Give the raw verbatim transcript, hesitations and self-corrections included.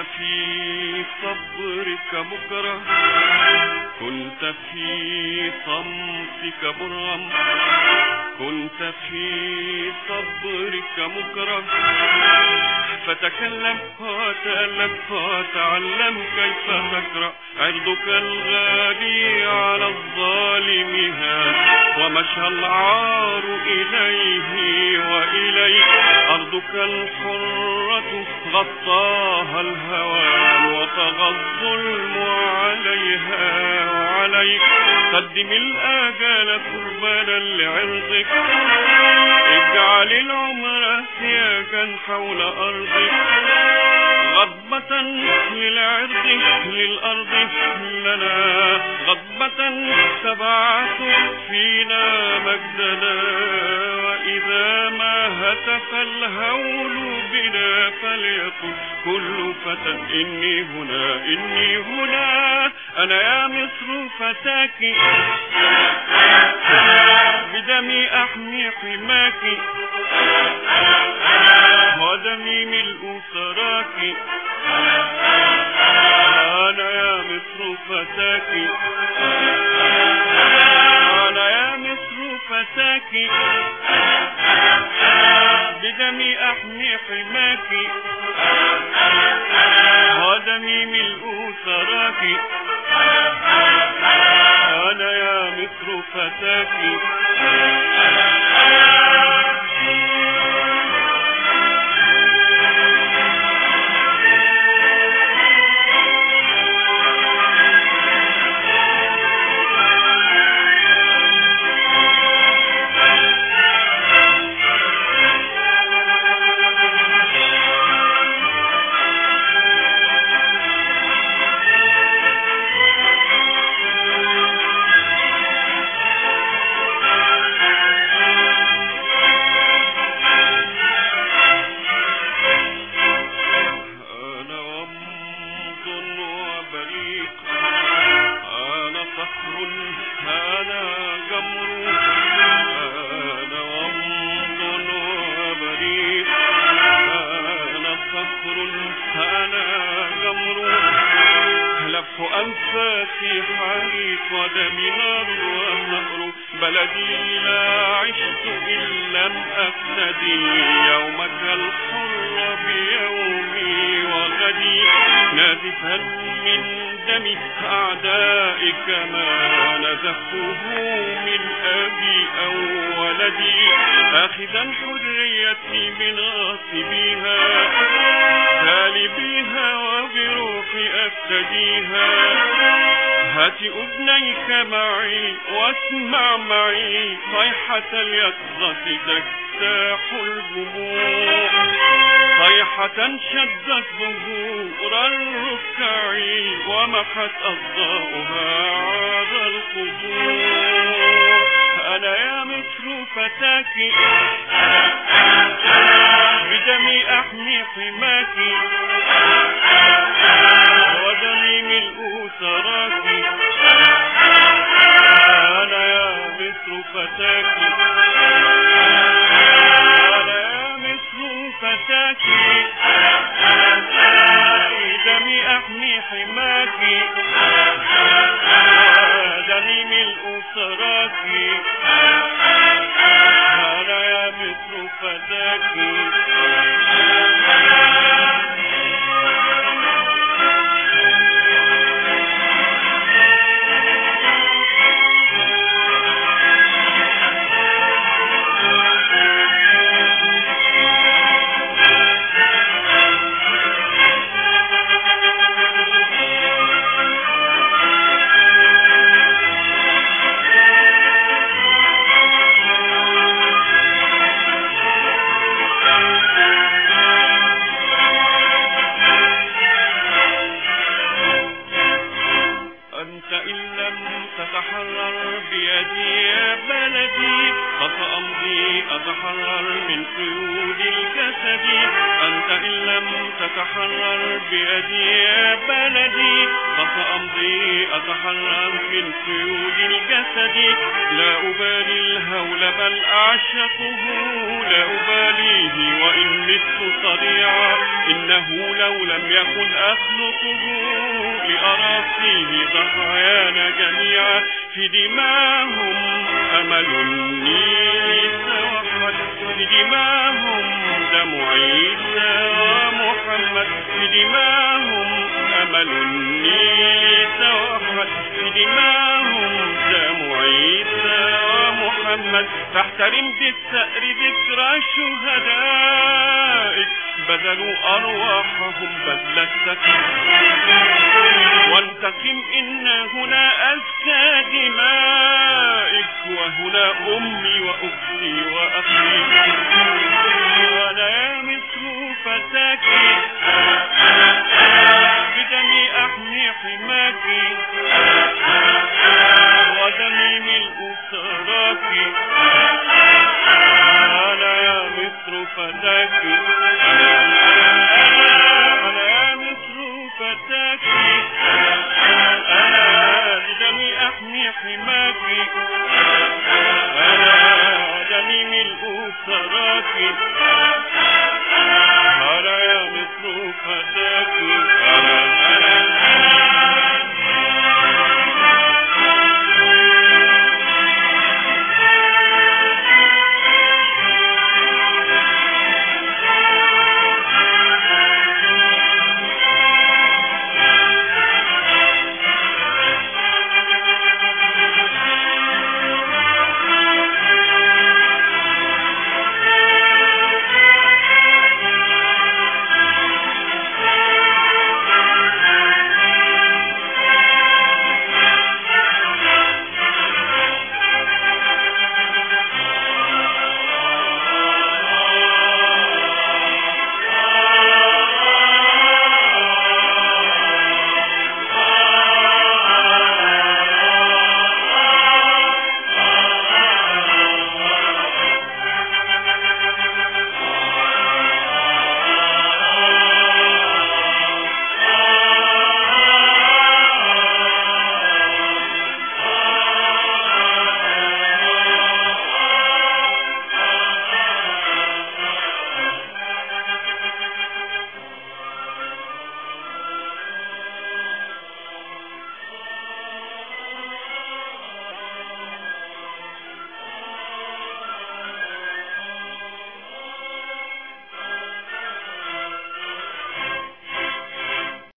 في صبرك مكره، كنت في صمتك مرغم، كنت في صبرك مكره، فتكلم وتألم وتعلم كيف تقرأ. عرضك الغالي على الظالم هان، ومشى العار إليه وإليك. أرضك الحرة غطاها الهوان، وطغى الظلم عليها وعليك. قدم الآجال قربانا لعرضك، اجعل العمر سياجا حول أرضك. غضبة للعرض للأرض لنا، غضبة تبعث فينا مجدنا. وإذا ما هتف الهول بنا فليقل كل فتى إني هنا إني هنا. أنا يا مصر فتاك، بدمي أحمي حماك، ودمي ملء ثراك. أنا يا مصر فتاك، أنا يا مصر فتاك، بدمي أحمي حماك، ودمي ملء ثراك. أنا يا مصر فتاك. أنفاسي حريق ودمي نار وثأر. بلدي لا عشت إن لم أفتدي يومك الحر بيومي وغدي. نازفا من دم أعدائك ما نزفته من أبي أو ولدي. آخذا حريتي من غاصبيها، سالبيها وبروحي أفتديها. هات أذنيك معي واسمع معي صيحة اليقظة تجتاح الجموع. صيحة شدت ظهور الركع ومحت أضاؤها عار القبور. أنا يا مصر فتاك، بدمي أحمي حماك، ودمي ملء ثراك. أنا يا مصر فتاك، أنا يا مصر فتاك، بدمي أحمي حماك، ودمي ملء ثراك. أنا يا مصر فتاك. لم تتحرر بيدي يا بلدي فسأمضي أتحرر من قيود الجسد. أنت إن لم تتحرر بيدي يا بلدي فسأمضي أتحرر من قيود الجسد. لا أبالي الهول بل أعشقه لا أباليه وإن مت صريعا إنه لو لم يكن أخلقه لأرى فيه ضحايانا جميعا في دماهم أمل النيل توحد في دماهم دم عيسى ومحمد في دماهم أمل النيل توحد في دماهم دم عيسى ومحمد. فاحترم بالثأر ذكرى شهدائك بذلوا أرواحهم بذل السكين وانتقم إن هنا أزكى دمائك وهنا أمي وأختي وأخي. وأنا يا مصر فتاك بدمي أحمي حماك ودمي ملء ثراك. أنا يا مصر فتاك